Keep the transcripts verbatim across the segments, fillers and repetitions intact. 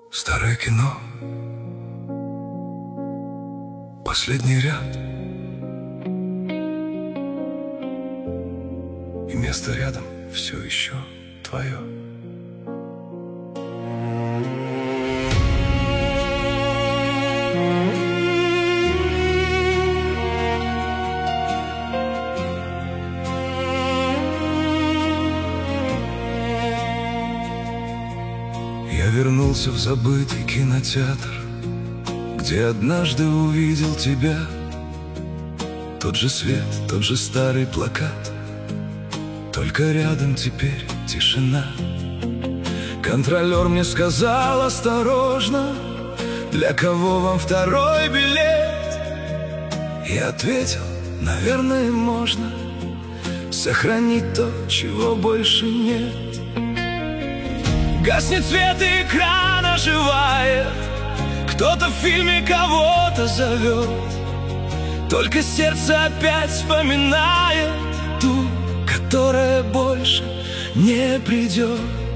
Старое кино, последний ряд, и место рядом все еще твое. Я вернулся в забытый кинотеатр, где однажды увидел тебя. Тот же свет, тот же старый плакат, только рядом теперь тишина. Контролер мне сказал осторожно: для кого вам второй билет? Я ответил: наверное, можно сохранить то, чего больше нет. Гаснет свет, и экран оживает, кто-то в фильме кого-то зовет. Только сердце опять вспоминает ту, которая больше не придет.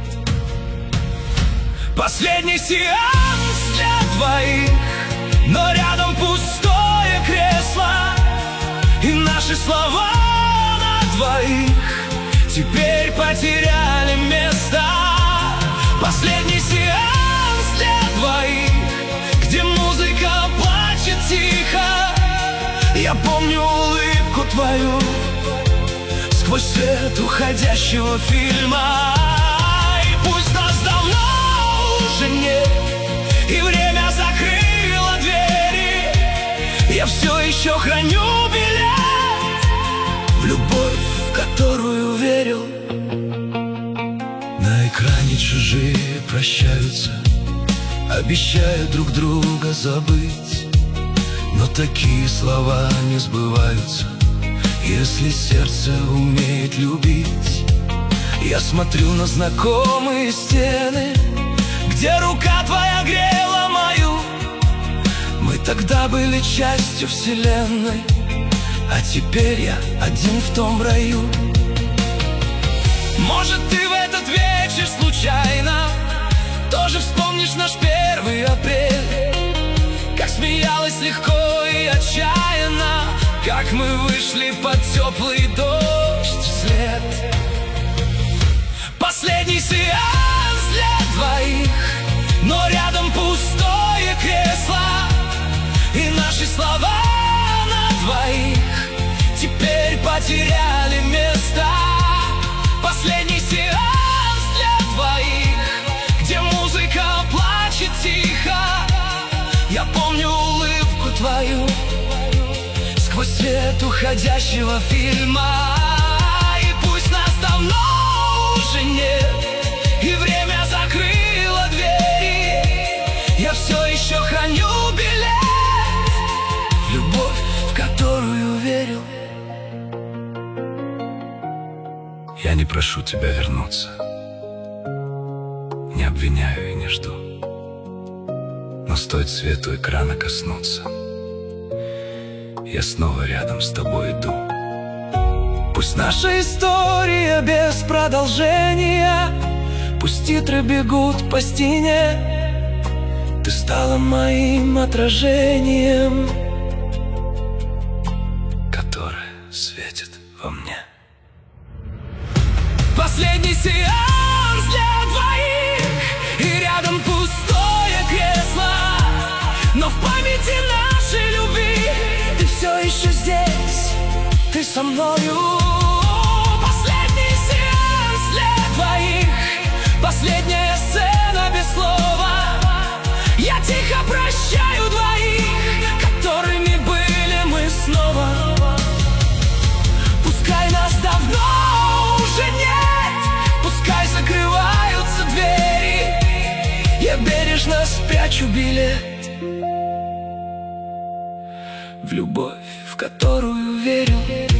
Последний сеанс для двоих, но рядом пустое кресло, и наши слова на двоих теперь потеряли место. Последний сеанс для двоих, где музыка плачет тихо. Я помню улыбку твою сквозь свет уходящего фильма. И пусть нас давно уже нет, и время закрыло двери, я все еще храню билет в любовь, в которую верил. На экране чужие прощаются, обещая друг друга забыть. Но такие слова не сбываются, если сердце умеет любить. Я смотрю на знакомые стены, где рука твоя грела мою. Мы тогда были частью вселенной, а теперь я один в том раю. Может, ты в этот вечер случайно тоже вспомнишь наш первый апрель, как смеялась легко и отчаянно, как мы вышли под теплый дождь вслед. Последний сеанс для двоих, но рядом пустое кресло, и наши слова на двоих теперь потеряли место. Последний сеанс для двоих, где музыка плачет тихо. Я помню улыбку твою сквозь свет уходящего фильма. И пусть нас давно уже нет, и время закрыло двери, я все еще храню билет в любовь, в которую верил. Я не прошу тебя вернуться, не обвиняю и не жду, но стоит свету экрана коснуться, я снова рядом с тобой иду. Пусть наша история без продолжения, пусть титры бегут по стене, ты стала моим отражением, которое светит во мне. Последний сеанс для двоих, и рядом пустое кресло, но в памяти нашей любви ты все еще здесь, ты со мною. Последний сеанс для двоих, последняя сцена без слова. Я тихо прощаю двоих, которыми были мы снова. Пускай нас давно уже нет, пускай закрываются двери, я бережно спрячу билет в любовь, в которую верил.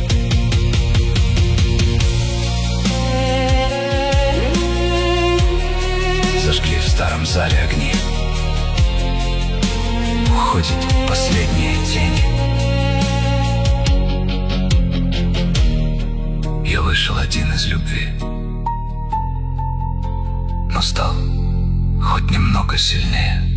Зажгли в старом зале огни, уходят последние тени. Я вышел один из любви, но стал хоть немного сильнее.